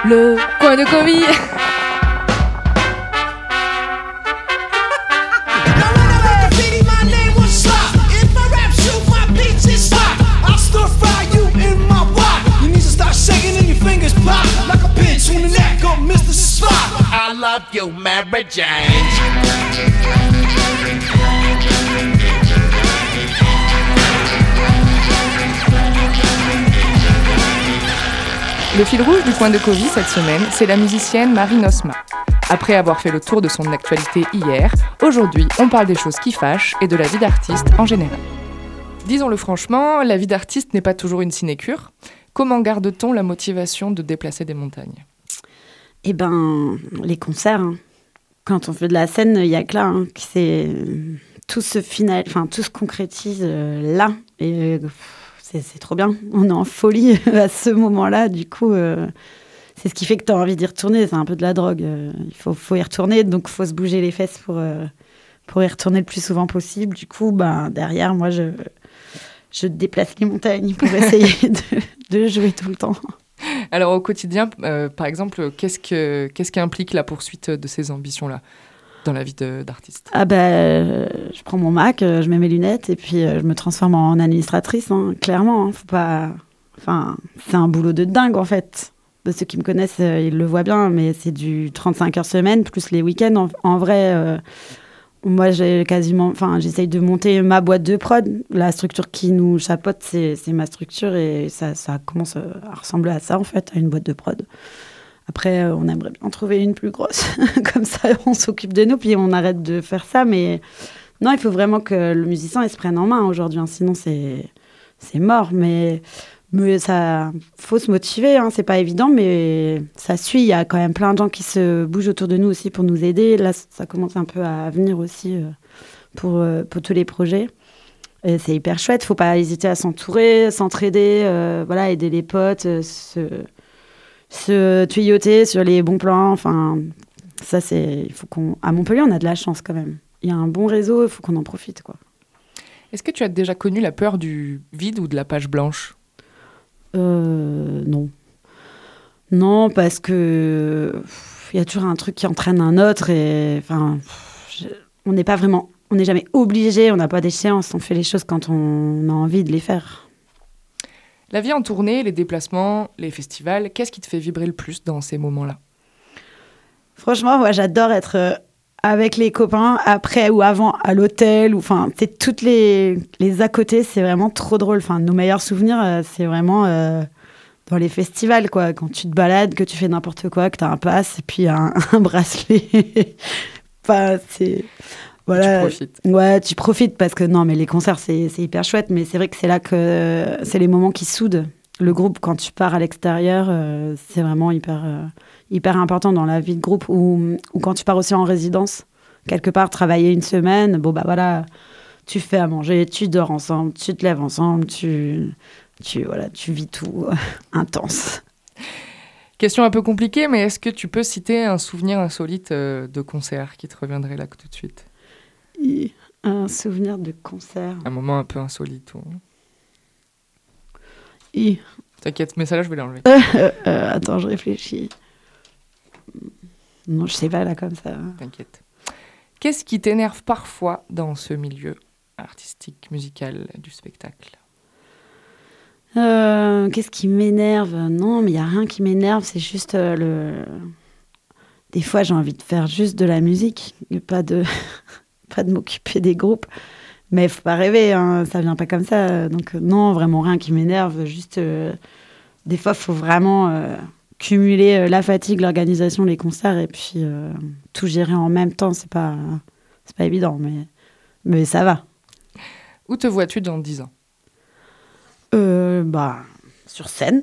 Le coin de Covid. I love you, Mary Jane. Le fil rouge du coin de Covid cette semaine, c'est la musicienne Marie Nosma. Après avoir fait le tour de son actualité hier, aujourd'hui, on parle des choses qui fâchent et de la vie d'artiste en général. Disons-le franchement, la vie d'artiste n'est pas toujours une sinécure. Comment garde-t-on la motivation de déplacer des montagnes ? Eh ben, les concerts. Hein. Quand on fait de la scène, il y a que là, hein, tout se concrétise là. Et c'est trop bien. On est en folie à ce moment-là. Du coup, c'est ce qui fait que tu as envie d'y retourner. C'est un peu de la drogue. Il faut y retourner. Donc, il faut se bouger les fesses pour y retourner le plus souvent possible. Du coup, derrière, moi, je déplace les montagnes pour essayer de jouer tout le temps. Alors au quotidien, par exemple, qu'est-ce qui implique la poursuite de ces ambitions-là dans la vie d'artiste ? Je prends mon Mac, je mets mes lunettes et puis je me transforme en administratrice, hein, clairement. Hein, faut pas... c'est un boulot de dingue en fait. De ceux qui me connaissent, ils le voient bien, mais c'est du 35 heures semaine, plus les week-ends. En vrai... Moi, j'essaye de monter ma boîte de prod. La structure qui nous chapeaute, c'est ma structure et ça commence à ressembler à ça, en fait, à une boîte de prod. Après, on aimerait bien en trouver une plus grosse. Comme ça, on s'occupe de nous, puis on arrête de faire ça. Mais non, il faut vraiment que le musicien il se prenne en main aujourd'hui. Hein, sinon, c'est mort. Mais ça, faut se motiver, hein, c'est pas évident, mais ça suit. Il y a quand même plein de gens qui se bougent autour de nous aussi pour nous aider. Là, ça commence un peu à venir aussi pour tous les projets. Et c'est hyper chouette. Faut pas hésiter à s'entourer, s'entraider, aider les potes, se tuyauter sur les bons plans. Enfin, ça, à Montpellier, on a de la chance quand même. Il y a un bon réseau, il faut qu'on en profite, quoi. Est-ce que tu as déjà connu la peur du vide ou de la page blanche ? Non. Non, parce que il y a toujours un truc qui entraîne un autre et on n'est jamais obligé, on n'a pas d'échéance, on fait les choses quand on a envie de les faire. La vie en tournée, les déplacements, les festivals, qu'est-ce qui te fait vibrer le plus dans ces moments-là ? Franchement, moi j'adore être avec les copains, après ou avant, à l'hôtel, c'est toutes les à côté, c'est vraiment trop drôle. Nos meilleurs souvenirs, c'est vraiment dans les festivals, quoi. Quand tu te balades, que tu fais n'importe quoi, que tu as un pass et puis un bracelet. Voilà. Tu profites. Ouais, tu profites parce que non, mais les concerts, c'est hyper chouette, mais c'est vrai que c'est là que c'est les moments qui soudent le groupe. Quand tu pars à l'extérieur, c'est vraiment hyper important dans la vie de groupe ou quand tu pars aussi en résidence, quelque part, travailler une semaine, tu fais à manger, tu dors ensemble, tu te lèves ensemble, tu vis tout intense. Question un peu compliquée, mais est-ce que tu peux citer un souvenir insolite de concert qui te reviendrait là tout de suite ? Un souvenir de concert. Un moment un peu insolite. Ou... T'inquiète, mais ça là, je vais l'enlever. Attends, je réfléchis. Non, je sais pas, là, comme ça. T'inquiète. Qu'est-ce qui t'énerve parfois dans ce milieu artistique, musical, du spectacle ? Qu'est-ce qui m'énerve ? Non, mais il n'y a rien qui m'énerve, c'est juste Des fois, j'ai envie de faire juste de la musique, et pas de m'occuper des groupes. Mais il ne faut pas rêver, hein, ça ne vient pas comme ça. Donc non, vraiment rien qui m'énerve, juste... des fois, il faut vraiment... cumuler la fatigue, l'organisation, les concerts et puis tout gérer en même temps, c'est pas évident, mais ça va. Où te vois-tu dans 10 ans ? Sur scène.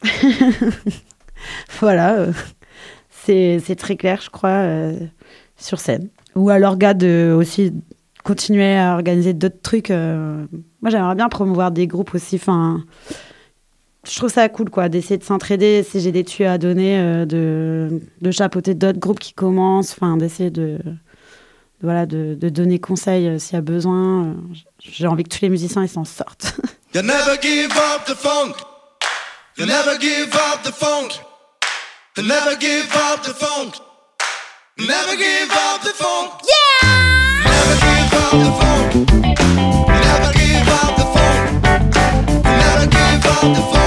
Voilà, c'est très clair, je crois, sur scène. Ou à l'orga de aussi continuer à organiser d'autres trucs. Moi, j'aimerais bien promouvoir des groupes aussi, je trouve ça cool, quoi, d'essayer de s'entraider, si j'ai des tuyaux à donner, de chapeauter d'autres groupes qui commencent, d'essayer de donner conseil s'il y a besoin. J'ai envie que tous les musiciens ils s'en sortent. You never give up the funk. You never give up the funk. Never give up the funk. Never give up the funk. Yeah! Never give up the funk. Never give up the funk. Never give up the funk.